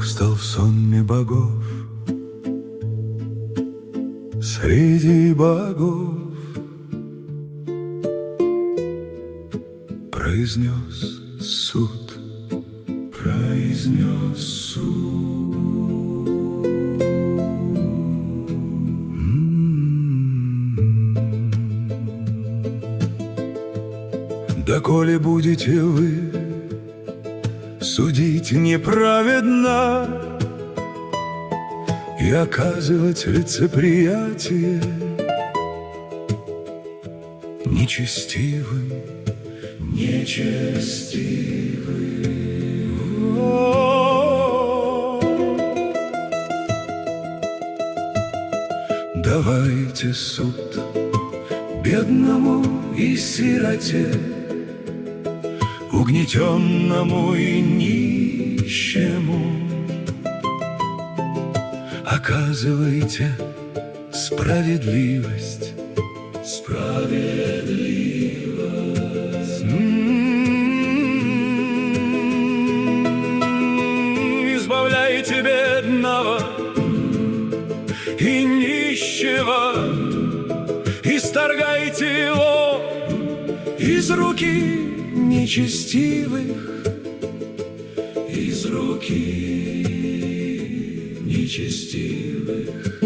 стал в сонме богов, среди богов произнес суд, произнес суд. Доколе будете вы судить неправедно и оказывать лицеприятие нечестивым, нечестивым? Давайте суд бедному и сироте, угнетенному и нищему. Оказывайте справедливость, справедливость. Избавляйте бедного и нищего, исторгайте его из руки нечестивых, из руки нечестивых.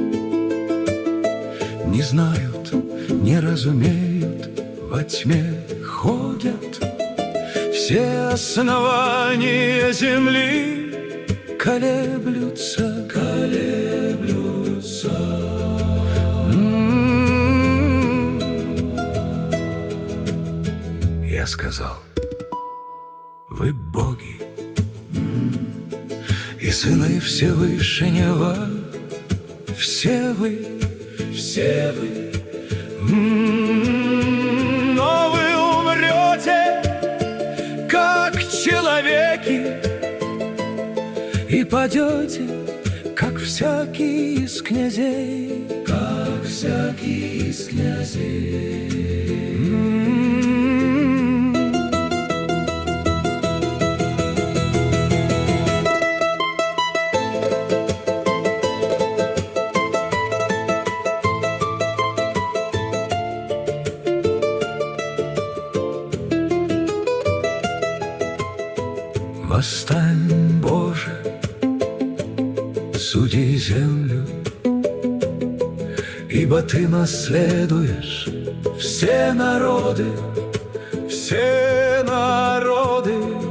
Не знают, не разумеют, во тьме ходят, все основания земли колеблются, колеблются. Я сказал: вы боги и сыны Всевышнего, все вы, все вы. Но вы умрете, как человеки, и падете, как всякий из князей, как всякий из князей. Восстань, Боже, суди землю, ибо Ты наследуешь все народы, все народы.